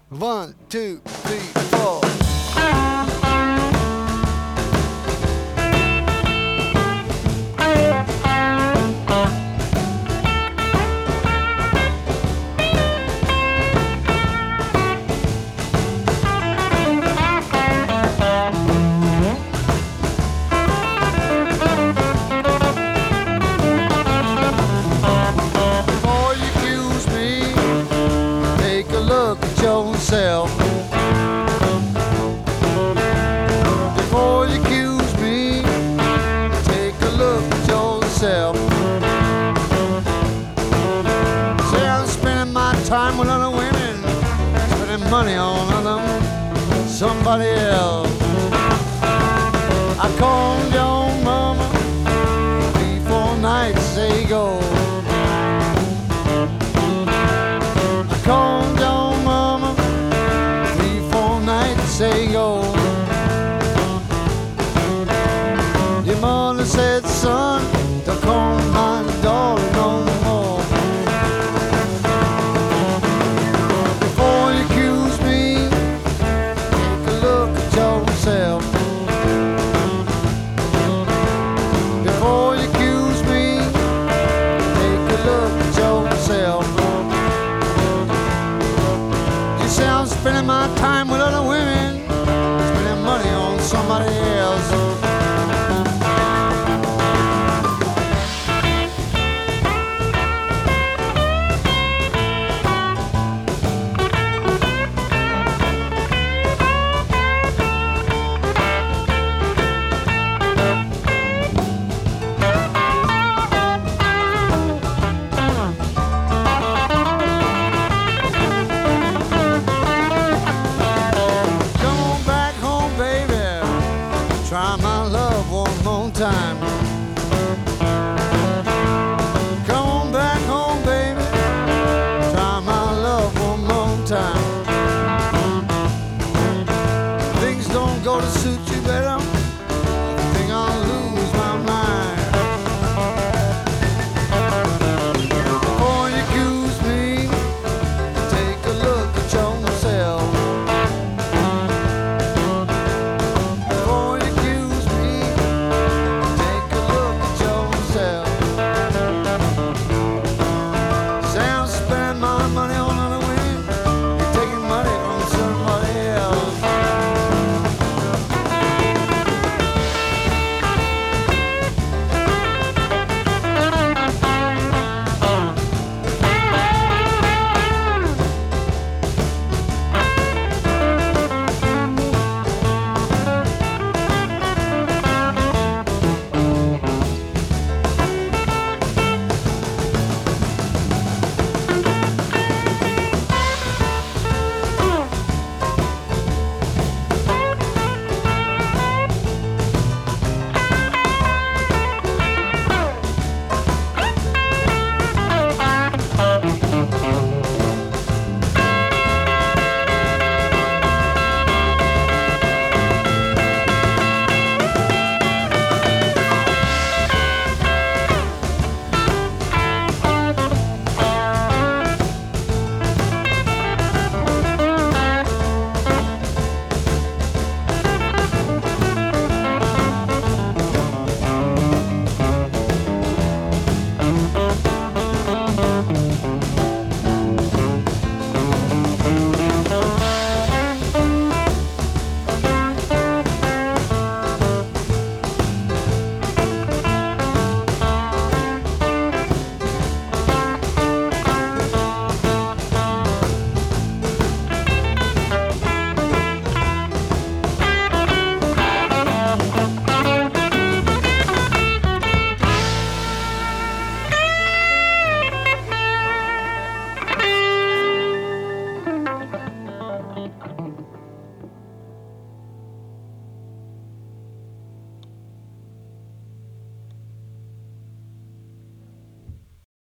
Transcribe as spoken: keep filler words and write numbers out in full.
One, two, three, four. Before you accuse me, take a look at yourself. Before you accuse me, take a look at yourself. Say I'm spending my time with other women, spending money on other somebody else. I called your mama three, four nights ago. I called your mama three, four nights ago. Your mother said, son, don't call my daughter no more. Before you accuse me, take a look at yourself. Before you accuse me, take a look at yourself. You say I'm spending my time with other women, spending money on somebody else. Come on back home, baby. Try my love one more time.